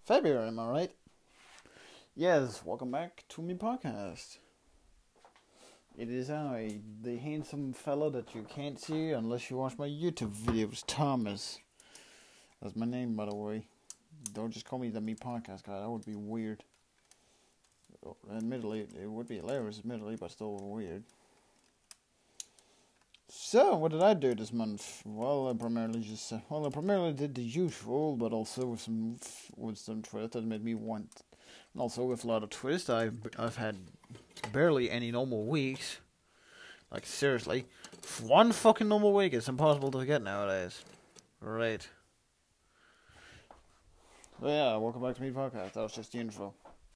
February, am I right? Yes, welcome back to my podcast. It is I, the handsome fella that you can't see unless you watch my YouTube videos, Thomas. That's my name, by the way. Don't just call me the Me Podcast guy, that would be weird. Admittedly, it would be hilarious, but still weird. So, what did I do this month? Well, I primarily did the usual, but also with some twist that made me want. And also with a lot of twists, I've had barely any normal weeks. Like seriously, one fucking normal week is impossible to get nowadays. Right. So yeah, welcome back to me podcast. That was just the intro.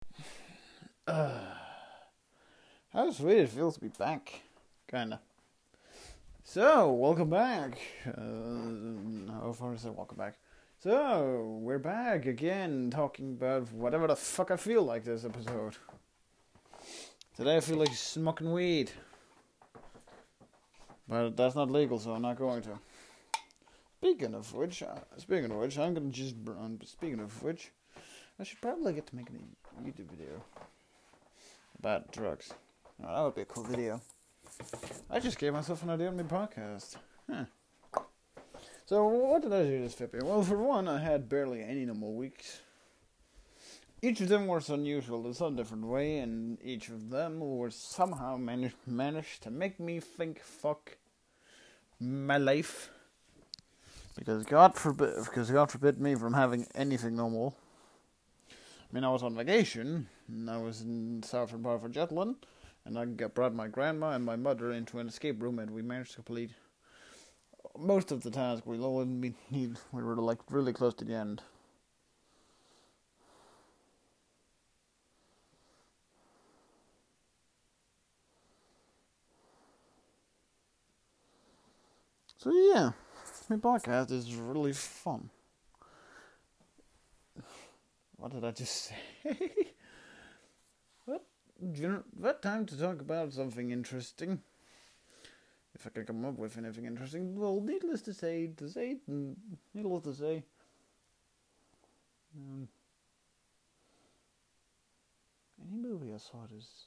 How sweet it feels to be back, kinda. So, welcome back. How far is it? Welcome back. So, we're back again, talking about whatever the fuck I feel like this episode. Today I feel like smoking weed. But that's not legal, so I'm not going to. Speaking of which, I'm gonna just... Speaking of which, I should probably get to making a YouTube video about drugs. Oh, that would be a cool video. I just gave myself an idea on my podcast. Huh. So, what did I do this February? Well, for one, I had barely any normal weeks. Each of them was unusual in some different way, and each of them was somehow managed to make me think, fuck my life. Because God forbid me from having anything normal. I mean, I was on vacation, and I was in southern part of Jutland, and I brought my grandma and my mother into an escape room, and we managed to complete most of the task. We were like really close to the end. So yeah, my podcast is really fun. What did I just say? What time to talk about something interesting? If I can come up with anything interesting. Well, needless to say, any movie I saw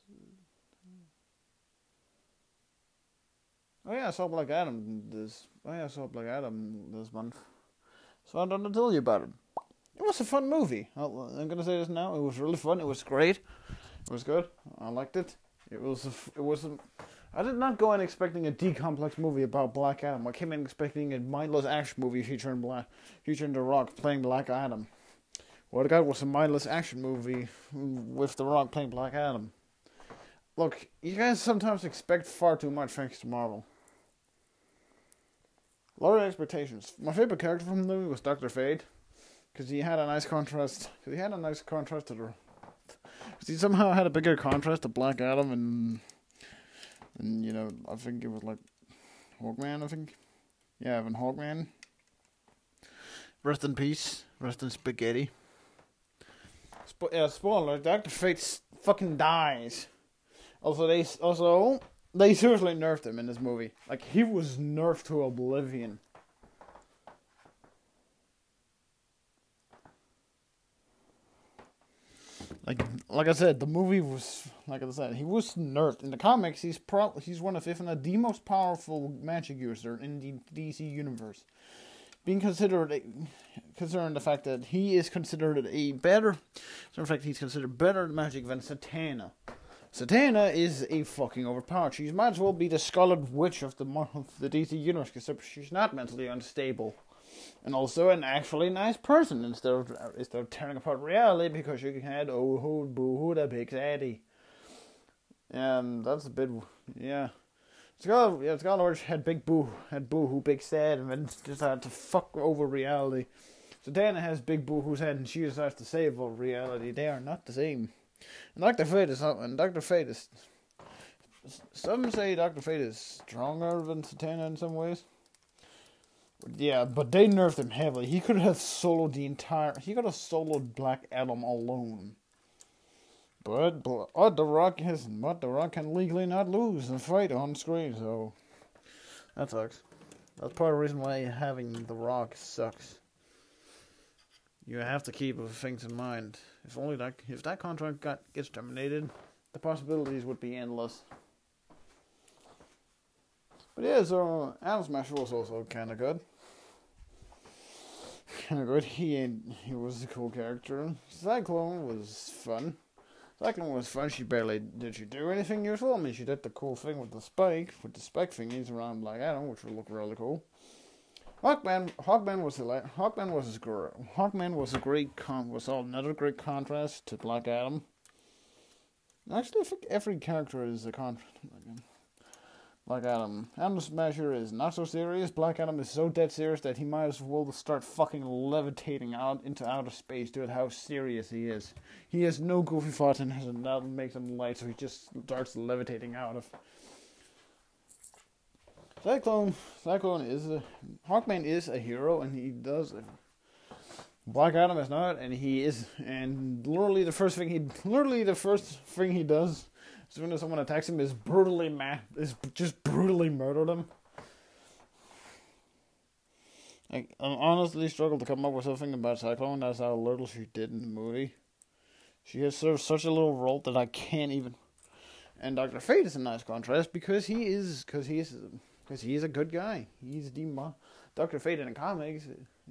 I saw Black Adam this month. So I'm gonna tell you about it. It was a fun movie. I'm gonna say this now. It was really fun. It was great. It was good. I liked it. I did not go in expecting a D-complex movie about Black Adam. I came in expecting a mindless action movie featuring The Rock playing Black Adam. What I got was a mindless action movie with The Rock playing Black Adam. Look, you guys sometimes expect far too much thanks to Marvel. Lower expectations. My favorite character from the movie was Dr. Fate, because he had a nice contrast. To the. Because he somehow had a bigger contrast to Black Adam and you know, I think it was like Hawkman. I think, yeah, Evan Hawkman. Rest in peace. Rest in spaghetti. Spoiler: Dr. Fate fucking dies. Also, they seriously nerfed him in this movie. Like, he was nerfed to oblivion. Like I said, the movie was, he was nerfed. In the comics, he's one of, if not the most powerful magic user in the DC universe. Considering the fact that he is considered he's considered better magic than Satana. Satana is a fucking overpowered. She might as well be the Scarlet Witch of the DC universe, except she's not mentally unstable. And also an actually nice person instead of tearing apart reality because you had boo-hoo the big daddy. And that's a bit, yeah. Scarlet Witch had boo-hoo big sad, and then just had to fuck over reality. Satana has big boo-hoo's head, and she decides to save over reality. They are not the same. And Dr. Fate is, some say Dr. Fate is stronger than Satana in some ways. Yeah, but they nerfed him heavily. He could have soloed Black Adam alone. But The Rock can legally not lose and fight on screen, so that sucks. That's part of the reason why having The Rock sucks. you have to keep things in mind. If that contract gets terminated, the possibilities would be endless. But yeah, so Atom Smasher was also kind of good. He was a cool character. Cyclone was fun. She barely did she do anything useful. I mean, she did the cool thing with the spike thingies around Black Adam, which would look really cool. Hawkman was another great contrast to Black Adam. Actually, I think every character is a contrast. Black Adam. Atom Smasher is not so serious. Black Adam is so dead serious that he might as well start fucking levitating out into outer space due to how serious he is. He has no goofy thoughts and that makes him light, so he just starts levitating out of. Hawkman is a hero, and he does. Black Adam is not, and he is. And literally the first thing he does as soon as someone attacks him is just brutally murder them. I honestly struggle to come up with something about Cyclone. That's how little she did in the movie. She has served such a little role that I can't even. And Dr. Fate is a nice contrast because he is a good guy. Dr. Fate in the comics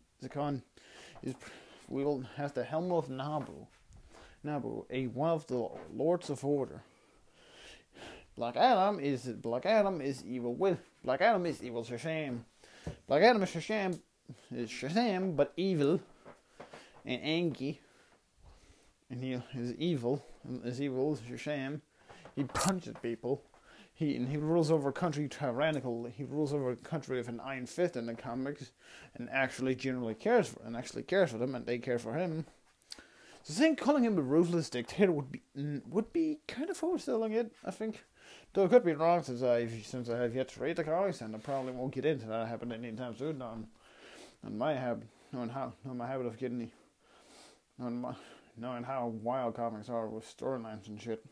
has the helm of Nabu, one of the Lords of Order. Black Adam is evil Shazam. Black Adam is Shazam, but evil and angry. And he is evil as Shazam. He punches people. He rules over a country tyrannical. He rules over a country with an iron fist in the comics, and actually cares for them, and they care for him. So calling him a ruthless dictator would be kind of overselling it, I think. Though I could be wrong since I have yet to read the comics, and I probably won't get into that happening anytime soon. Knowing how wild comics are with storylines and shit.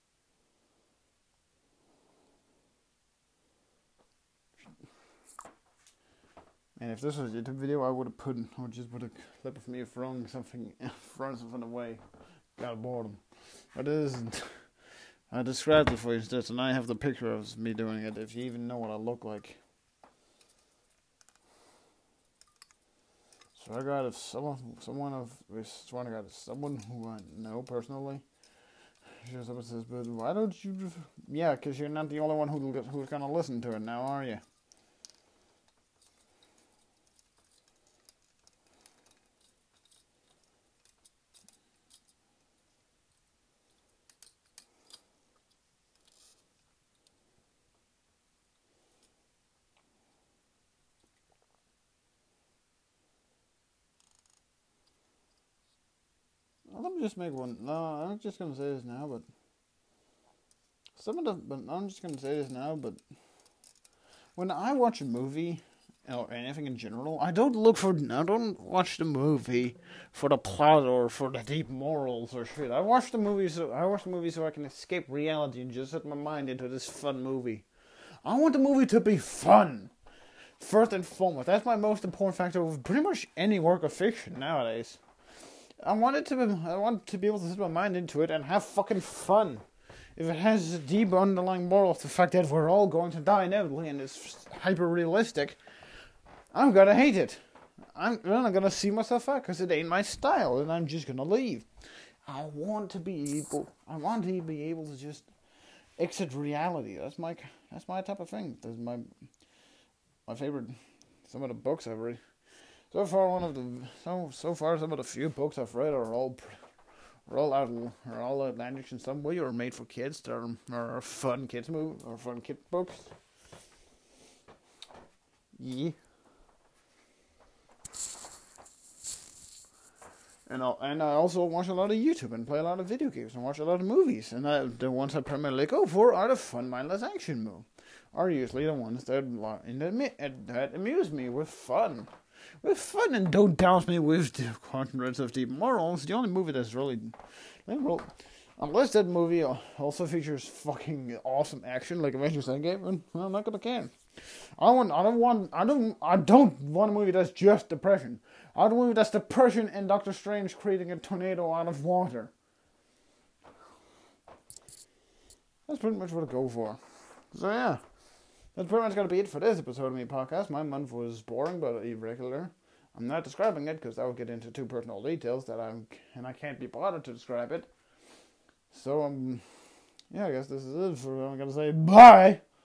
And if this was a YouTube video, I would just put a clip of me throwing something away. Got boredom. But it isn't. I described it for you instead, and I have the picture of me doing it, if you even know what I look like. So I got if someone who I know personally. Someone says, but why don't you? Yeah, because you're not the only one who's gonna listen to it now, are you? Let me just make one. No, I'm just gonna say this now, but when I watch a movie or anything in general, I don't watch the movie for the plot or for the deep morals or shit. I watch the movie so I can escape reality and just set my mind into this fun movie. I want the movie to be fun. First and foremost, that's my most important factor of pretty much any work of fiction nowadays. I want to be able to set my mind into it and have fucking fun. If it has a deep underlying moral of the fact that we're all going to die inevitably and it's hyper realistic, I'm gonna hate it. I'm not gonna see myself out because it ain't my style, and I'm just gonna leave. I want to be able to just exit reality. That's my type of thing. That's my favorite. Some of the books I've read. So far, some of the few books I've read are all outlandish in some way, or made for kids. Are fun kids movie or fun kid books. Yeah. And I also watch a lot of YouTube and play a lot of video games and watch a lot of movies. And the ones I primarily go for are the fun, mindless action movies. Are usually the ones that amuse me with fun. And don't douse me with the hundreds of deep morals. The only movie that's really, unless that movie also features fucking awesome action like Avengers Endgame, well, I'm not gonna care. I don't want a movie that's just depression. I want a movie that's depression and Doctor Strange creating a tornado out of water. That's pretty much what I go for. So yeah, that's pretty much going to be it for this episode of my podcast. My month was boring but irregular. I'm not describing it because that would get into too personal details that I can't be bothered to describe it. So yeah, I guess this is it. I'm gonna say bye.